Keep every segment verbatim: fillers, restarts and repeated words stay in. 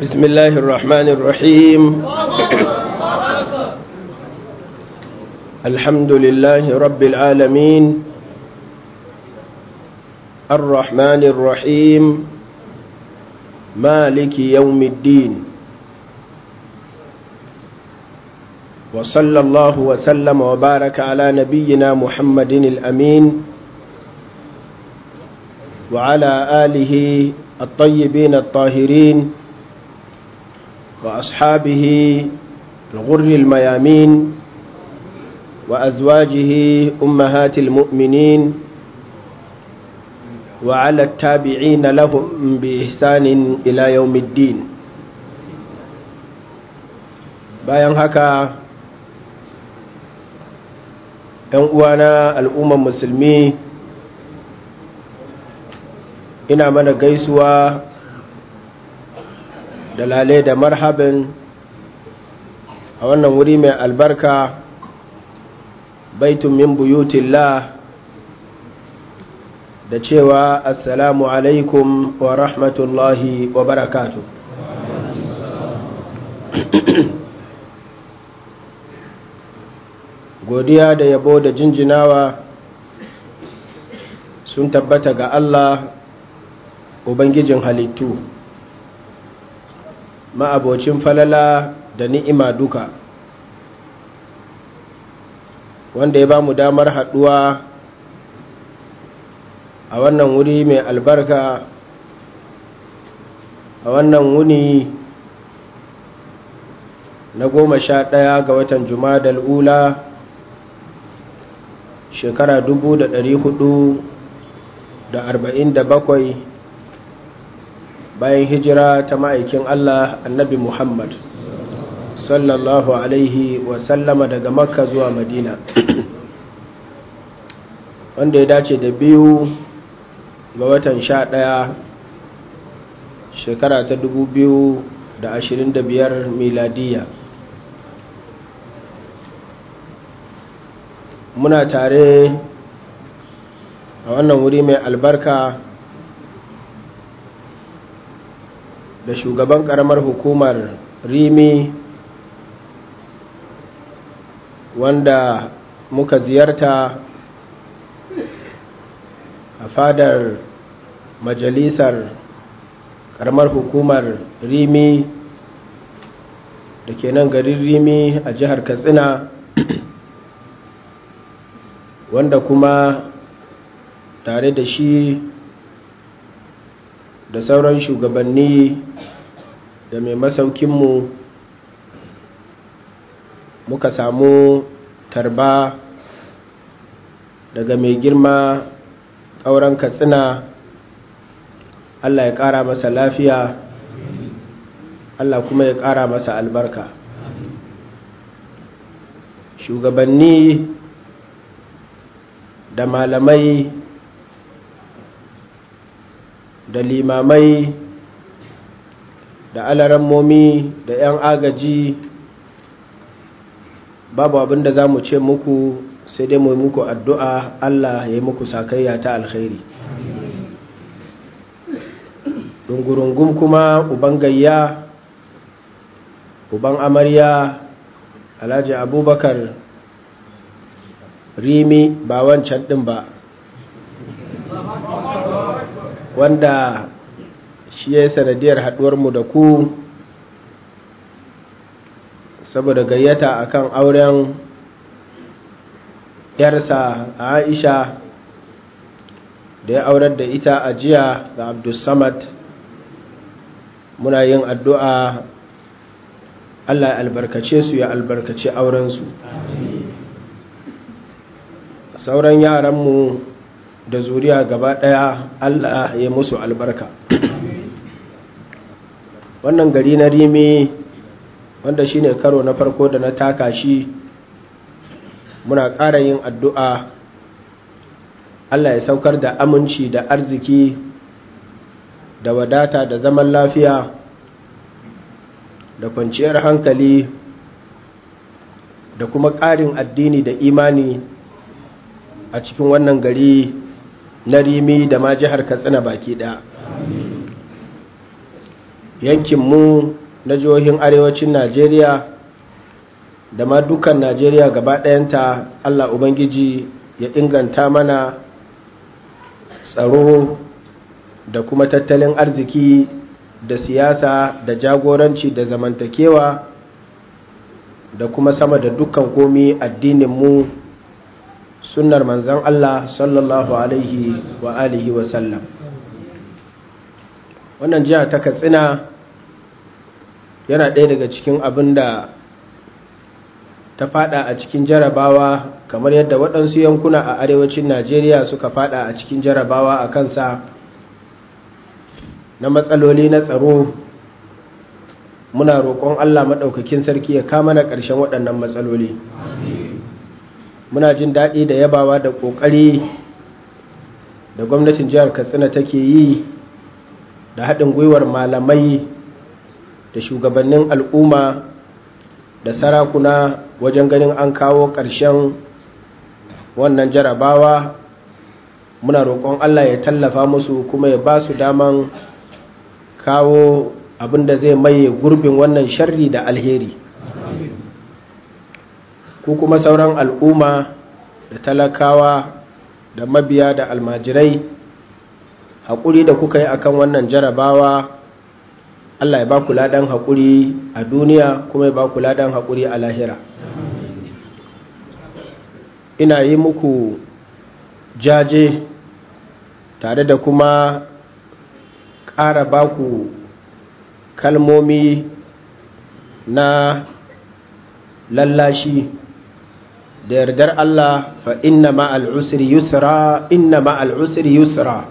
بسم الله الرحمن الرحيم الحمد لله رب العالمين الرحمن الرحيم مالك يوم الدين وصلى الله وسلم وبارك على نبينا محمد الأمين وعلى آله الطيبين الطاهرين وأصحابه الغر الميامين وأزواجه أمهات المؤمنين وعلى التابعين لهم بإحسان إلى يوم الدين. bayan haka ‘yan uwana al'umman musulmi, ina mana gaisuwa da lale da marhaban a wannan wuri mai albarka, baitun min buyutillah, da cewa assalamu alaikum wa rahmatullahi wa barakatuh. Godiya da yabo da jinjinawa sun tabbata ga Allah Ubangijin halittu, ma'abocin falala da ni'ima duka, wanda ya ba mu damar haɗuwa a wannan wuri mai albarka, a wannan wuni na goma sha ɗaya ga watan Jumadal Ula, shekara dubu da ɗari hudu da arba'in da bakwai bayan hijira ta ma'aikin Allah annabi Muhammad sallallahu alaihi wasallama daga Makka zuwa Madina, wanda ya dace da biyu ga watan sha ɗaya shekara ta dubu biyu da ashirin da biyar miladiya. Muna tare a wannan wuri mai albarka da shugaban karamar hukumar Rimi, wanda muka ziyarta a fadar majalisar karamar hukumar Rimi da ke nan garin Rimi a jihar Katsina, wanda kuma tare da shi da sauran shugabanni da mai masaukinmu muka samu tarba daga mai girma ƙauren Katsina. Allah ya ƙara masa lafiya, Allah kuma ya ƙara masa albarka. Shugabanni da malamai da limamai da alarammomi da 'yan agaji, babu abin da za mu ce muku sai dai mu muku addu'a Allah ya yi muku sakayya ta alkhairi. Dungurungum kuma uban gayya, uban amarya, Alhaji Abubakar Rimi, ba wancan ɗin ba, wanda shi ya yi sanadiyar haɗuwarmu da ku saboda gayyata akan auren yarsa Aisha da ya aurar da ita a jiya ga Abdulsamad. Muna yin addu'a Allah ya albarkace su, ya albarkace aurensu. Sauran yaranmu da zuriya gaba ɗaya Allah ya musu albarka. Wannan gari na Rimi, wanda shine karo na farko da na taka shi, muna ƙara yin addu'a Allah ya saukar da aminci da arziki da wadata da zaman lafiya da kwanciyar hankali da kuma ƙarin addini da imani a cikin wannan gari na Rimi da ma jihar Katsina baki ɗaya. yankinmu na jihohin arewacin Najeriya da ma dukkan Najeriya gaba ɗayanta. Allah Ubangiji ya inganta mana tsaro da kuma tattalin arziki da siyasa da jagoranci da zamantakewa da kuma sama da dukkan komi addininmu, sunnar manzon Allah sallallahu alaihi wa alihi wa sallam. Wannan jiha ta Katsina yana ɗaya daga cikin abin da ta fada a cikin jarabawa, kamar yadda waɗansu yankuna a arewacin Najeriya suka fada a cikin jarabawa a kansa na matsaloli na tsaro. Muna roƙon Allah maɗaukakin sarki ya kama na ƙarshen waɗannan matsaloli. Muna jin daɗi da yabawa da ƙoƙari da gwamnatin jihar Katsina take yi da haɗin gwiwar malamai da shugabannin al'umma da sarakuna wajen ganin an kawo ƙarshen wannan jarabawa. Muna roƙon Allah ya tallafa musu kuma ya ba su daman kawo abin da zai maye gurbin wannan sharri da alheri. Ku kuma sauran al'umma da talakawa da mabiya da almajirai, haƙuri da kuka yi akan wannan jarabawa, Allah ya ba ku ladan haƙuri a duniya kuma ya ba ku ladan haƙuri a lahira. Ina yi muku jaje tare da kuma ƙara ba ku kalmomi na lallashi da yardar Allah. Fa inna ma'al usri yusra, inna ma'al usri yusra.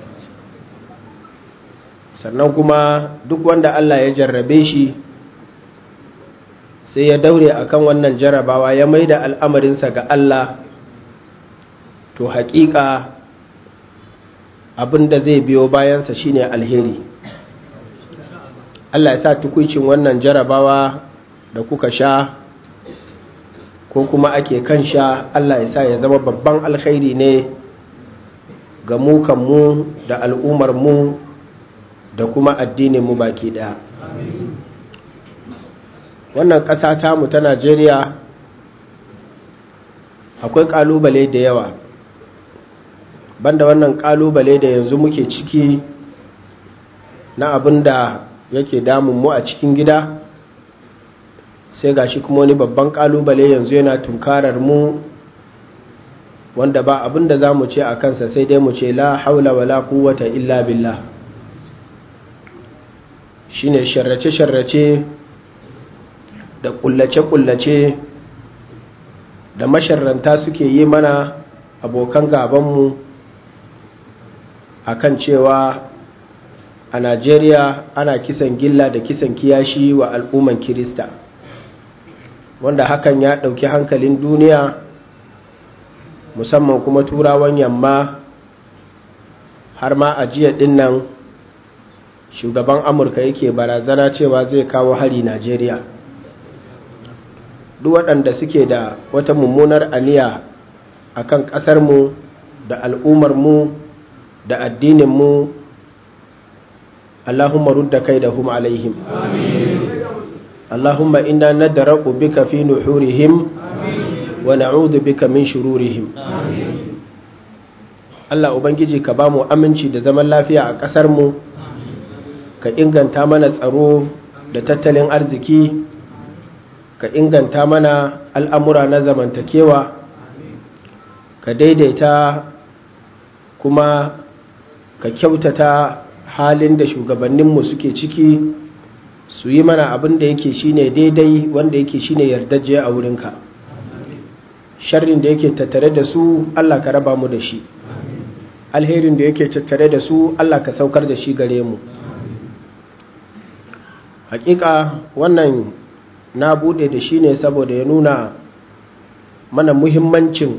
Sannan kuma duk wanda Allah ya jarrabe shi sai ya daure akan wannan jarabawa ya maida al'amarinsa ga Allah, to haƙiƙa abinda zai biyo bayansa shine alheri. Allah ya sa tukuicin wannan jarabawa da kuka sha ko kuma ake kan sha, Allah ya sa ya zama babban alkhairi ne ga mu kanmu da al'ummar mu da kuma addinin mu baki daya. Wannan ƙasa ta mu ta Najeriya akwai ƙalubale da yawa. Banda wannan ƙalubale da yanzu muke ciki na abin da yake damun mu a cikin gida, sai gashi kuma wani babban ƙalubale yanzu yana tunkarar mu, wanda ba abin da za mu ce a kansa sai dai mu ce la haula wala quwwata illa billah. Shine sharrace-sharrace da kullace-kullace da masharranta suke yi mana, abokan gabanmu, akan cewa a Najeriya ana kisan gilla da kisan kiyashi wa al'umman Kirista, wanda hakan ya ɗauki hankalin duniya, musamman kuma turawan yamma. Har ma a jiya ɗin nan shugaban Amurka yake barazana cewa zai kawo hari Najeriya. Duk waɗanda suke da wata mummunar aniya a kan ƙasarmu da al'ummarmu da addininmu, Allahumma rudda kaidahum alaihim. Allahumma inna nadra'u bika fi nuhurihim wa na'udhu bika min shururihim. Allah Ubangiji ka ba mu aminci da zaman lafiya a ƙasarmu, ka inganta mana tsaro da tattalin arziki, ka inganta mana al'amura na zamantakewa, ka daidaita kuma ka kyautata halin da shugabanninmu suke ciki, su yi mana abin da yake shine daidai, wanda yake shine yardajje a wurinka. Sharrin da yake tattare da su Allah ka raba mu da shi, alherin da yake tattare da su Allah ka saukar da shi gare mu. Hakika wannan na bude da shi ne saboda ya nuna mana muhimmancin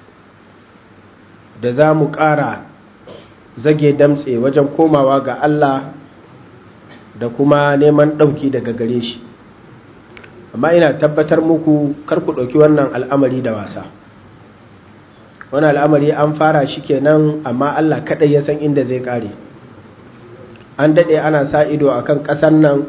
da za mu ƙara zage damtse wajen komawa ga Allah da kuma neman ɗauki daga gare shi. Amma ina tabbatar muku kar ku ɗauki wannan al'amari da wasa. Wannan al'amari an fara shi kenan, amma Allah kaɗai ya san inda zai ƙare. an daɗe ana sa ido a kan ƙasar nan.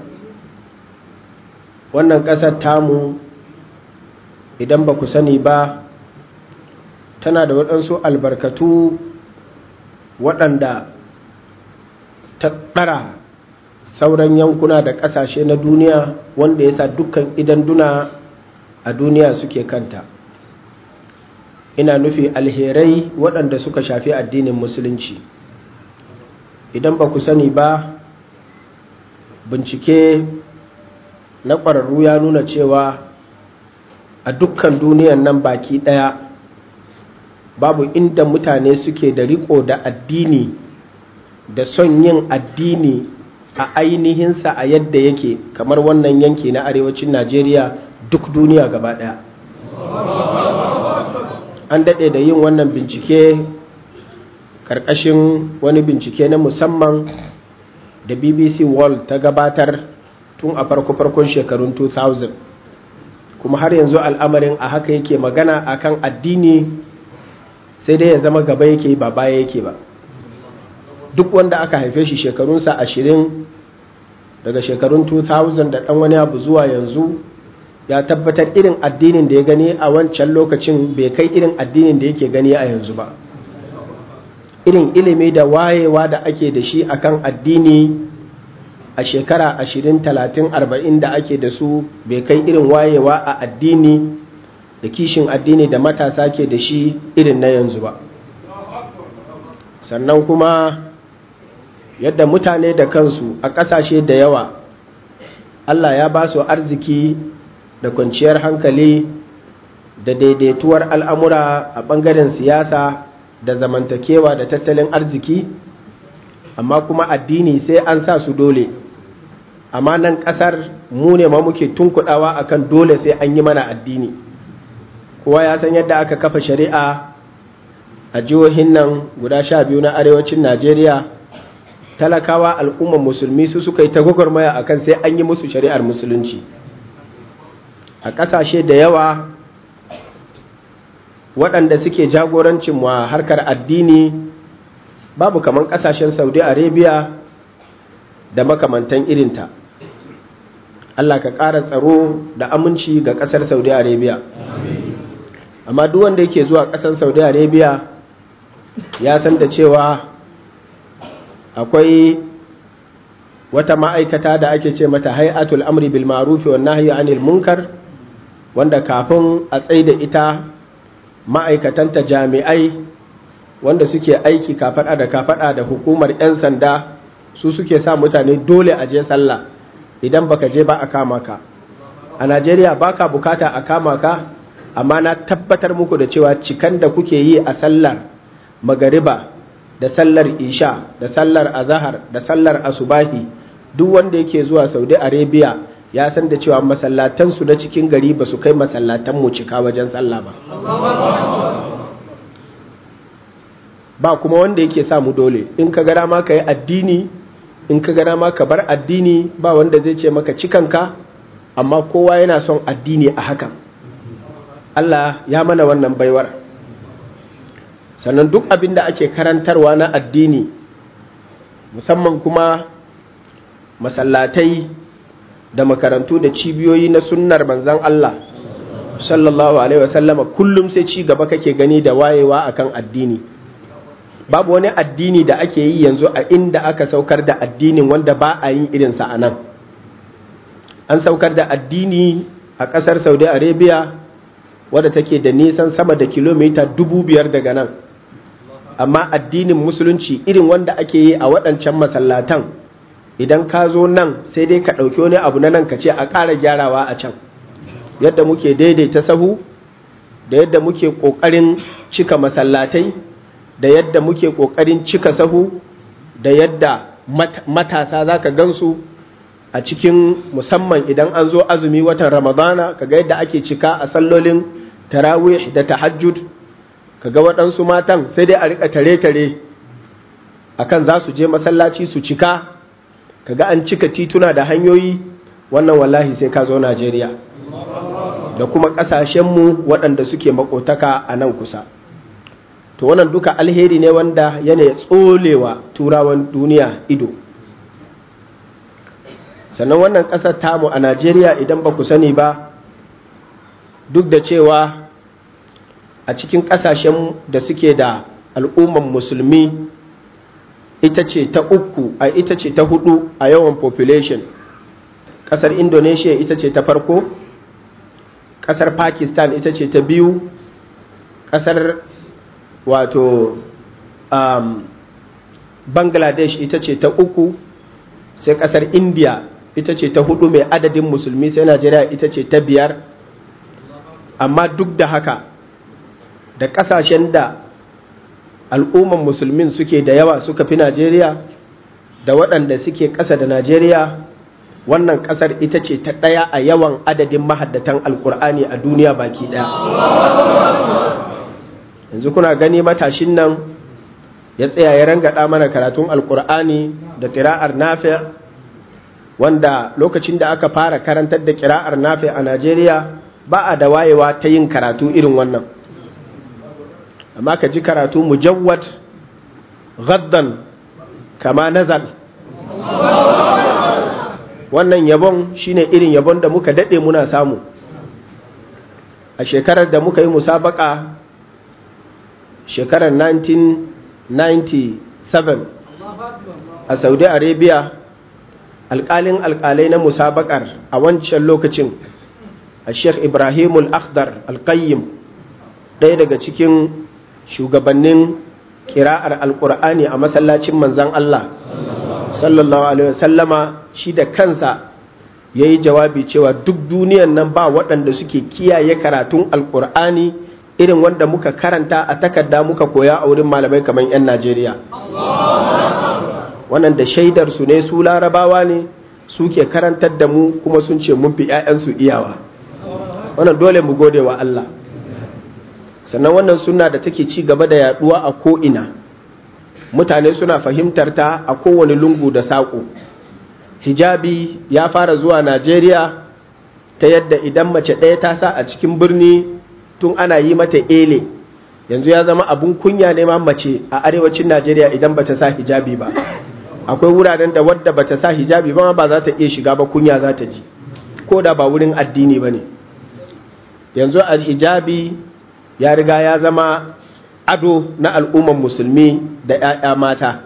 Wannan ƙasar tamu idan ba ku sani ba tana da waɗansu albarkatu waɗanda ta ɗara sauran yankuna da ƙasashe na duniya, wanda ya sa dukkan idan duna a duniya suke kanta. Ina nufi alherai waɗanda suka shafi addinin musulunci. Idan ba ku sani ba, bincike na ƙwararru ya nuna cewa a dukkan duniyan nan baki ɗaya babu inda mutane suke da riko da addini da son yin addini a ainihinsa a yadda yake kamar wannan yanki na arewacin Najeriya, duk duniya gaba ɗaya. An daɗe da yin wannan bincike ƙarƙashin wani bincike na musamman da B B C World ta gabatar tun a farko-farkon shekarun two thousand, kuma har yanzu al'amarin a haka yake magana akan addini, sai dai ya zama gaba yake ba baya yake ba. Duk wanda aka haife shi shekarunsa ashirin daga shekarun two thousand da ɗan wani abu zuwa yanzu, ya tabbatar irin addinin da ya gani a wancan lokacin bai kai irin addinin da yake gani a yanzu ba. Irin ilimi da wayewa da ake da shi akan addini a shekara ashirin talatin arba'in da ake da su bai kai irin wayewa a addini da kishin addini da matasa ke da shi irin na yanzu ba. Sannan kuma yadda mutane da kansu a ƙasashe da yawa Allah ya ba su arziki da kwanciyar hankali da daidaituwar al'amura a ɓangaren siyasa da zamantakewa da tattalin arziki, amma kuma addini sai an sa su dole. Amma nan ƙasar mu ne ma muke tunkuɗawa akan dole sai an yi mana addini. Kowa ya san yadda aka kafa shari'a a jihohin nan guda sha biyu na arewacin Najeriya. Talakawa al'ummar musulmi su suka yi ta gwagwarmaya akan sai an yi musu shari'ar musulunci. A ƙasashe da yawa waɗanda suke jagorancin wa harkar addini babu kaman ƙasashen Saudi Arabia da makamantan irinta. Allah ka ƙara tsaro da aminci ga ƙasar Saudi Arabia. Amma duk wanda yake zuwa ƙasar Saudi Arabia ya san da cewa akwai wata ma'aikata da ake ce mata Hay'atul Amri bil Ma'ruf wan Nahyi 'anil Munkar, wanda kafin a tsaida ita ma'aikatanta jami'ai wanda suke aiki kafaɗa da kafaɗa da hukumar 'yan sanda, su suke sa mutane dole a je sallah. Idan baka je ba a kama ka. A Najeriya baka bukata a kama ka, amma na tabbatar muku da cewa cikan da kuke yi a sallar magariba da sallar isha da sallar azahar da sallar asubahi, duk wanda yake zuwa Saudi Arabia ya san da cewa masallatansu na cikin gari ba su kai masallatanmu cika wajen sallah ba. Ba kuma wanda yake sa mu dole. In ka gara ma ka yi addini, in ka gara ma ka bar addini, ba wanda zai ce maka cikanka, amma kowa yana son addini a hakan. Allah ya mana wannan baiwar. Sannan duk abin da ake karantarwa na addini, musamman kuma masallatai da makarantu da cibiyoyi na sunnar manzan Allah sallallahu alaihi wasallama, kullum sai ci gaba kake gani da wayewa akan addini. Babu wani addini da ake yi yanzu a inda aka saukar da addinin wanda ba a yin irinsa a nan. An saukar da addini a ƙasar Saudi Arabia wadda take da nisan sama da kilomita dubu biyar daga nan, amma addinin musulunci irin wanda ake yi a waɗancan masallatan, idan ka zo nan sai dai ka ɗauki wani abu na nan ka ce a ƙara gyarawa a can. Yadda muke daidaita sahu, da yadda muke ƙoƙarin cika masallatai, da yadda muke ƙoƙarin cika sahu, da yadda matasa za ka gansu a cikin, musamman idan an zo azumi watan Ramadana, kaga yadda ake cika a sallolin tarawih da tahajjud, kaga waɗansu matan sai dai a riƙa tare-tare akan za su je masallaci su cika, kaga an cika tituna da hanyoyi. Wannan wallahi sai ka zo Najeriya da kuma ƙasashenmu waɗanda suke makotaka a nan kusa. To wannan duka alheri ne wanda yana tsolewa turawan duniya ido. sannan wannan ƙasar tamu a Najeriya idan ba ku sani ba, duk da cewa a cikin ƙasashen da suke da al'umman musulmi ita ce ta uku a ita ce ta hudu a yawan population. Ƙasar Indonesia ita ce ta farko, ƙasar Pakistan ita ce ta biyu, ƙasar wato um, Bangladesh ita ce ta uku, sai ƙasar India ita ce ta hudu mai adadin musulmi, sai Najeriya ita ce ta biyar. Amma duk da haka, da ƙasashen da al'umman musulmin suke da yawa suka fi Najeriya da waɗanda suke ƙasa da Najeriya, wannan ƙasar ita ce ta ɗaya a yawan adadin mahaddatan alƙur'ani a duniya baki ɗaya. Yanzu kuna gani matashin nan ya tsaya ya rangada mana karatun alƙur'ani da ƙira'ar Nafi, wanda lokacin da aka fara karantar da ƙira'ar Nafi a Najeriya ba a da wayewa ta yin karatu irin wannan. Amma ka ji karatu mujawwad gaddan kama nazal. Wannan yabon shine irin yabon da muka dade muna samu. A shekarar da muka yi musabaka, shekarar nineteen ninety-seven a Saudi Arabia, alƙalin alƙalai na musabakar a wancan lokacin, a Sheikh Ibrahimul Akhdar Al-Qayyim, ɗaya daga cikin shugabannin kira'ar alkur'ani a masallacin manzan Allah sallallahu alaihi wasallama, shi da kansa ya yi jawabi cewa duk duniyan nan ba waɗanda suke kiyaye karatun alkur'ani irin wanda muka karanta a takarda muka koya a wurin malamai kamar 'yan Najeriya. Wannan da shaidar su ne, su larabawa ne, suke karantar da mu kuma sun ce mun fi 'ya'yansu iyawa. Wannan dole mu gode wa Allah. Sannan wannan sunna da take ci gaba da yaduwa a ko'ina, mutane suna fahimtar ta a kowane lungu da saƙo. Hijabi ya fara zuwa Najeriya ta yadda idan mace ɗaya ta sa a cikin birni tun ana yi mata ele, yanzu ya zama abun kunya ne ma mace a arewacin Najeriya idan bata sa hijabi ba. Akwai wuraren da wadda bata sa hijabi ba ba za ta iya shiga ba, kunya za ta ji, ko da ba wurin addini ba ne. Yanzu a hijabi ya riga ya zama ado na al'umman musulmi da ‘ya'ya mata.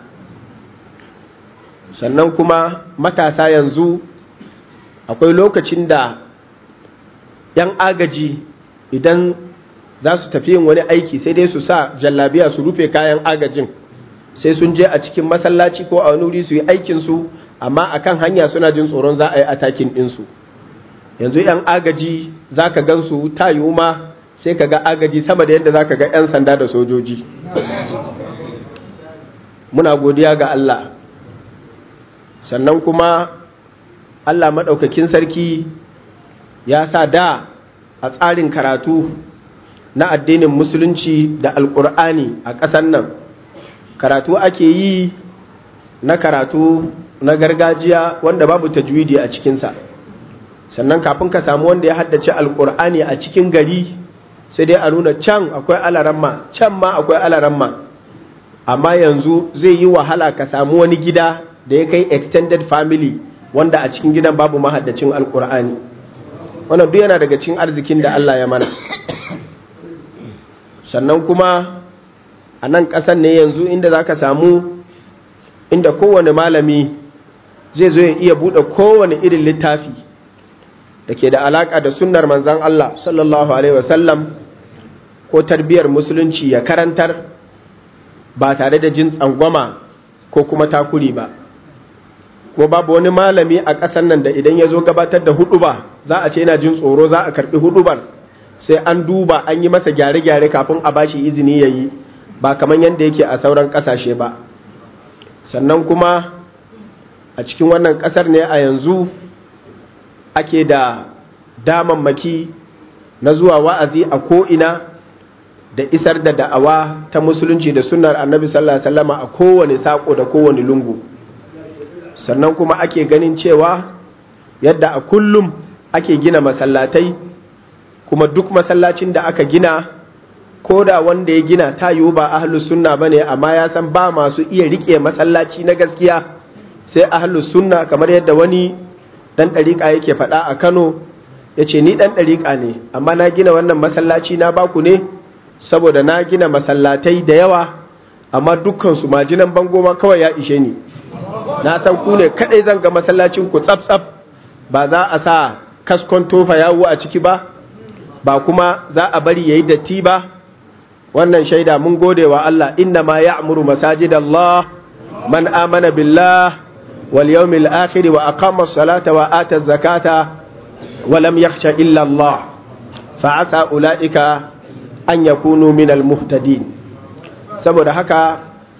Sannan kuma matasa yanzu akwai lokacin da ‘yan agaji idan za su tafi yin wani aiki sai dai su sa jallabiya su rufe kayan agajin, sai sun je a cikin masallaci ko a wani wuri su yi aikinsu, amma a kan hanya suna jin tsoron za a yi atakin ɗinsu. Yanzu ‘yan agaji za ka gansu ta yiwu ma sai ka ga agaji sama da yadda za ka ga 'yan sanda da sojoji. Muna godiya ga Allah. Sannan kuma Allah maɗaukakin sarki ya sa da a tsarin karatu na addinin musulunci da alƙur'ani a ƙasar nan, karatu ake yi na karatu na gargajiya wanda babu tajwidi a cikinsa. Sannan kafin ka samu wanda ya haddace alƙur'ani a cikin gari, sai dai a nuna can akwai alaramma, can ma akwai alaramma. Amma yanzu zai yi wahala ka samu wani gida da ya kai extended family wanda a cikin gidan babu mahaddacin alkur'ani. Wannan duk yana daga cikin arzikin da Allah ya mana. Sannan kuma a nan ƙasar ne yanzu inda za ka samu inda kowane malami zai zo ya iya buɗe kowane irin littafi da ke da alaƙa da sunnar manzan Allah sallallahu alaihi wasallam ko tarbiyar musulunci ya karantar ba tare da jin tsangwama ko kuma takuri ba. Ko babu wani malami a ƙasar nan da idan ya zo gabatar da huɗuba za a ce yana jin tsoro za a karɓi huɗubar, sai an duba an yi masa gyare-gyare kafin a bashi izini ya yi, ba kamar yadda yake a sauran ƙasashe ba. Sannan kuma a cikin wannan ƙasar ne a yanzu ake da damammaki na zuwa wa'azi a ko'ina da isar da da'awa ta musulunci da sunnar annabi sallallahu alaihi wasallama a kowane saƙo da kowane lungu. Sannan kuma ake ganin cewa yadda a kullum ake gina masallatai, kuma duk masallacin da aka gina, ko da wanda ya gina ta yiwu ba ahlus sunna bane, amma ya san ba masu iya rike masallaci na gaskiya sai ahlus sunna, kamar yadda wani ɗan ɗariƙa yake faɗa a Kano, ya ce ni ɗan ɗariƙa ne amma na gina wannan masallaci na baku ne saboda na gina masallatai da yawa amma dukkansu majinan bango ma kawai ya ishe ni, na san ku ne kaɗai zan ga masallacin ku tsaf-tsaf ba za a sa kaskon tofa yawo a ciki ba ba kuma za a bari yayi datti ba. Wannan shaida mun gode wa Allah, inna ma ya'muru masajidallah man amana billah wal yawmil akhir wa aqama as-salata wa ata az-zakata wa lam yakhsha illa Allah fa asa ulaika an yakunu minal muhtadin. Saboda haka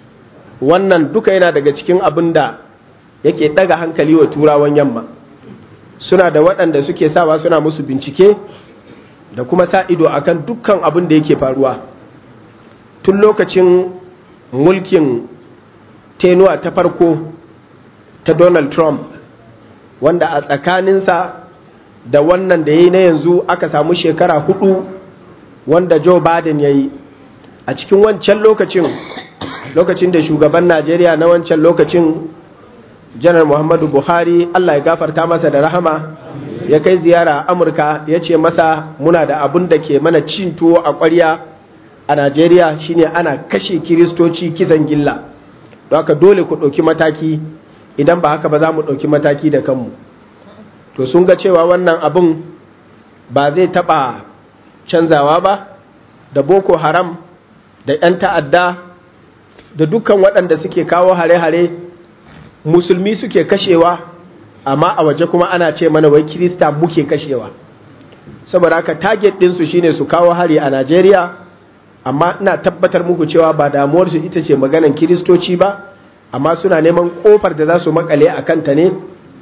wannan duka yana daga cikin abinda yake daga hankali wa turawan yamma. Suna da waɗanda suke sawa suna musu bincike da kuma sa ido akan dukkan abin da yake faruwa. Tun lokacin mulkin tenuwa ta farko ta Donald Trump, wanda a tsakaninsa da wannan da ya yi na yanzu aka samu shekara hudu wanda Joe Biden ya yi. A cikin wancan lokacin, lokacin da shugaban Najeriya na wancan lokacin Janar Muhammadu Buhari, Allah ya gafarta masa da rahama, ya kai ziyara Amurka, ya ce masa muna da abin da ke mana cin tuwo a ƙwarya a Najeriya shine ana kashe kiristoci kisan gilla, don haka dole ku ɗauki mataki, idan ba haka ba za mu ɗauki mataki da kanmu. To sun ga cewa wannan abin ba zai taɓa canzawa ba, da Boko Haram da 'yan ta'adda da dukkan waɗanda suke kawo hare-hare musulmi suke kashewa, amma a waje kuma ana ce mana wai kirista muke kashewa. Saboda haka target ɗinsu shine su kawo hari a Najeriya, amma ina tabbatar muku cewa ba damuwarsu ita ce maganan kiristoci ba, amma suna neman kofar da za su makale a kanta ne.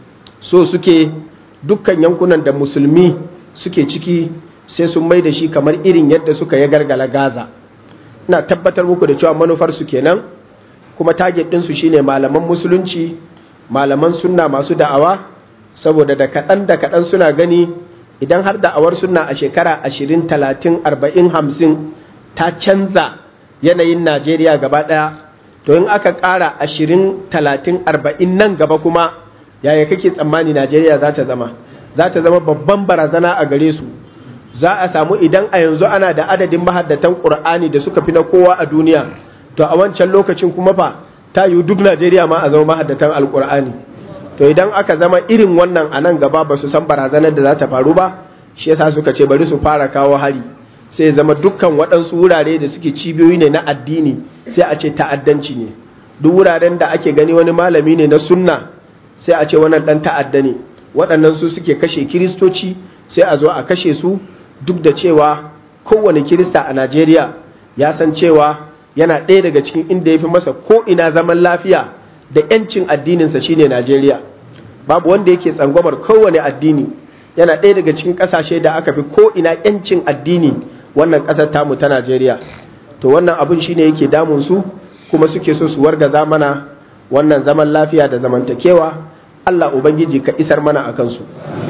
So suke dukkan yankunan da musulmi suke ciki sai sun mai da shi kamar irin yadda suka ya gargala Gaza. Ina tabbatar muku da cewa manufarsu kenan, kuma target ɗinsu shine malaman musulunci, malaman sunna masu da'awa, saboda da kaɗan da kaɗan suna gani idan har da'awar sunna a shekara ashirin talatin arba'in hamsin ta canza yanayin Najeriya gaba ɗaya, to in aka ƙara ashirin talatin arba'in nan gaba kuma yaya kake tsammani Najeriya za ta zama? Za ta zama babban barazana a gare su. Za a samu, idan a yanzu ana da adadin mahaddatan Ƙur'ani da suka fi na kowa a duniya, to a wancan lokacin kuma fa ta yi duk Najeriya ma a zama mahaddatan Alƙur'ani. To idan aka zama irin wannan a nan gaba ba su san barazanar da za ta faru ba, shi yasa suka ce bari su fara kawo hari, sai zama dukkan waɗansu wurare da suke cibiyoyi ne na addini sai a ce ta'addanci ne. Duk wuraren da ake gani wani malami ne na sunna sai a ce wannan ɗan ta'adda ne. Waɗannan su suke kashe kiristoci, sai a zo a kashe su, duk da cewa kowane kirista a Najeriya ya san cewa yana ɗaya daga cikin inda ya fi masa ko ina zaman lafiya da ‘yancin addininsa shine Najeriya. Babu wanda yake tsangwamar kowane addini, yana ɗaya daga cikin ƙasashe da aka fi ko ina ‘yancin addini wannan ƙasar tamu ta Najeriya. To wannan abin shine yake damun su, kuma suke so su wargaza mana wannan zaman lafiya da zamantakewa. Allah Ubangiji ka isar mana a kansu.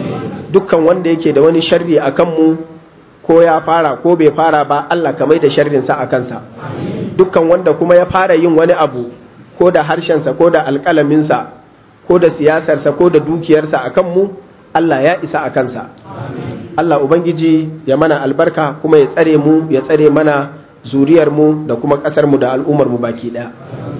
Dukkan wanda yake da wani sharri a kanmu, ko ya fara ko bai fara ba, Allah ka mai da sharrinsa a kansa. Dukkan wanda kuma ya fara yin wani abu, ko da harshensa ko da alƙalaminsa ko da siyasarsa ko da dukiyarsa a kanmu, Allah ya isa a kansa. Allah Ubangiji ya mana albarka kuma ya tsare mu, ya tsare mana zuriyarmu da kuma ƙasarmu da al'ummarmu baki ɗaya.